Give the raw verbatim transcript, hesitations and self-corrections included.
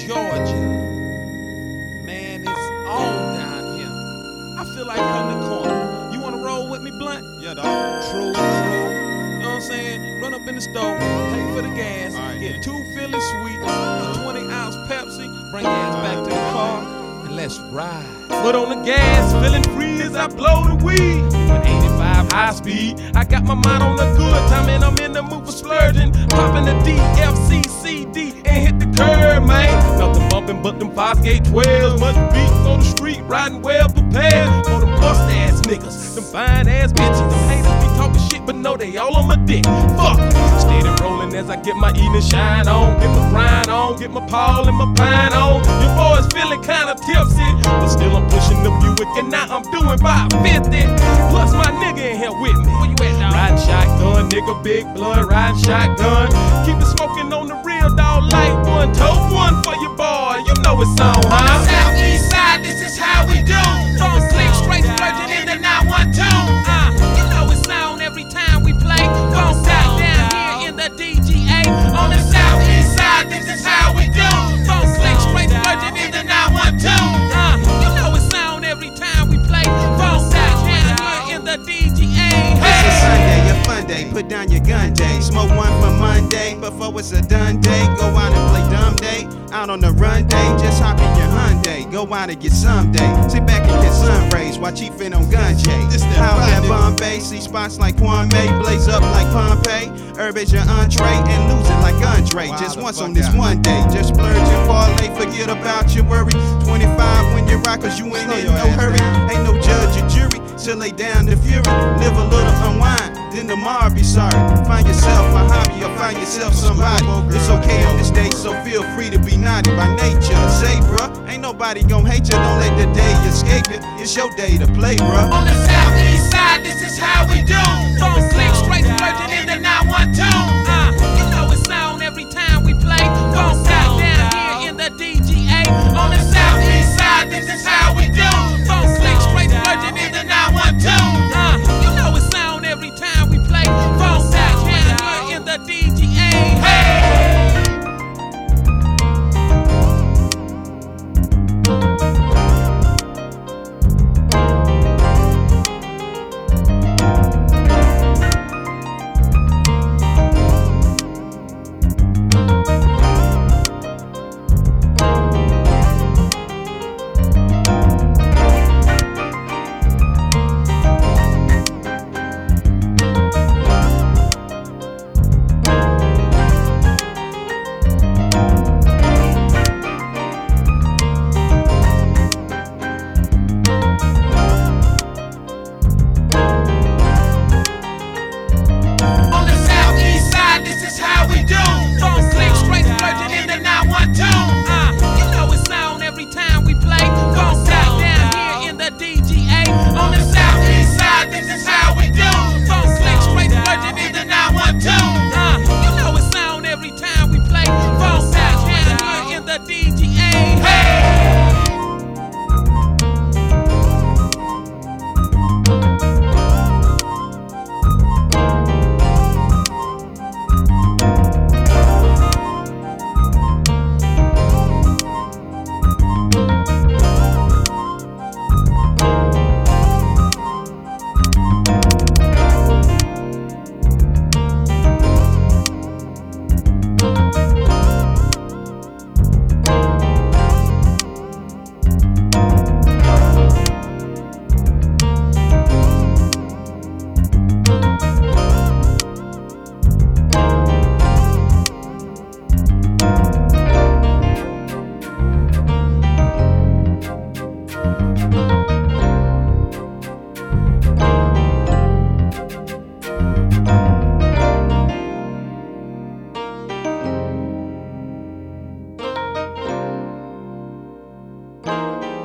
Georgia. Man, it's on down here. I feel like cutting the corner. You wanna roll with me, Blunt? Yeah, dog. True, true. You know what I'm saying? Run up in the store, pay for the gas, Right, get man. two Philly sweet, a twenty ounce Pepsi, bring your ass back to the car, and let's ride. Foot on the gas, feeling free as I blow the weed. With eighty-five high speed, I got my mind on the good time, and I'm in the mood for splurging. Popping the D, F, C, C, D, and hit the curb, man. Nothing bumping but them Fosgate twelves. Much beats on the street, riding well prepared for them bust ass niggas, them fine ass bitches. Them haters be talking shit, but no, they all on my dick. Fuck it. Steady rolling as I get my evening shine on, get my grind on, get my Paul and my pine on. Your boy's feeling kinda tipsy, but still I'm pushing the Buick, and now I'm doing about fifty. Plus my nigga in here with me. Where you at, dog? Riding shotgun, nigga, big blood, riding shotgun. Keep it smoking on the real, dog, like one. Tote one for your boy, you know it's on, huh? On the southeast side, this is how we do. Throwing slick, straight splurging in the nine one two. Uh, you know it's on every time we play. Phone south down here in the D G A. On the southeast side, this is how we do. Throwing slick, straight splurging in the nine one two. Uh, you know it's on every time we play. Phone south down here in the D G A. It's a Sunday, a fun day, put down your gun day. Smoke one for Monday, before it's a done day. Go out and play dumb day, out on the run day. Just hop in your Hyundai, go out and get some day. Sit back and get sun rays while chiefin' on gun chase. Out at Bombay, see spots like Kwame, blaze up like Pompeii. Herb is your entree and lose it like Andre. Just once on this one day, just splurge and parlay, forget about your worry. twenty-five when you rock, cause you ain't in no hurry. Ain't no judge or jury, still lay down the fury. Live a little unwind, then tomorrow be sorry. Find yourself a hobby or find yourself somebody. It's okay on this day, so feel free to be naughty by nature. Say, bruh, ain't nobody gon' hate you, don't let the day escape it. It's your day to play, bruh. On the southeast side, this is how we do. Throwing slick, straight splurging in the nine one two. Uh, you know it's on every time we play. Phone south down here in the D G A. On the southeast side, this is how we do. Throwing slick, straight splurging in the nine one two. Uh, you know it's on every time we play. Phone south down here in the D G A. Hey! On the southeast side, this is how we do. Throwing slick, straight splurging in the nine one two. Uh, you know it's on every time we play. Phone south down here in the D G A. On the southeast side, this is how we do. Throwing slick, straight splurging in the nine one two. Uh, you know it's on every time we play. Phone south down here in the D G A. Hey! Bye.